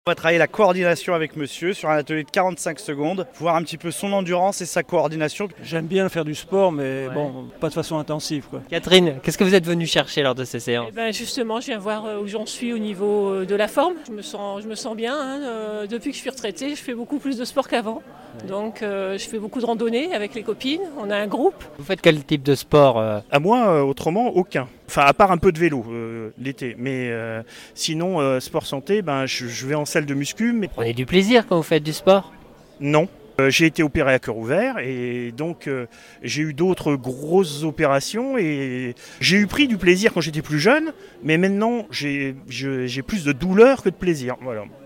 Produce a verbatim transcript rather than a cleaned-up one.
On va travailler la coordination avec monsieur sur un atelier de quarante-cinq secondes, voir un petit peu son endurance et sa coordination. J'aime bien faire du sport, mais Ouais. bon, pas de façon intensive, quoi. Catherine, qu'est-ce que vous êtes venue chercher lors de ces séances? Eh ben justement, je viens voir où j'en suis au niveau de la forme. Je me sens, je me sens bien. Hein. Euh, depuis que je suis retraitée, je fais beaucoup plus de sport qu'avant. Donc euh, je fais beaucoup de randonnées avec les copines. On a un groupe. Vous faites quel type de sport euh À moi, euh, autrement, aucun. Enfin, à part un peu de vélo euh, l'été. Mais euh, sinon, euh, sport santé, ben, je, je vais en salle de muscu, mais Prenez du plaisir quand vous faites du sport? non. Euh, j'ai été opéré à cœur ouvert et donc euh, j'ai eu d'autres grosses opérations et j'ai eu pris du plaisir quand j'étais plus jeune, mais maintenant j'ai, je- j'ai plus de douleur que de plaisir. Voilà.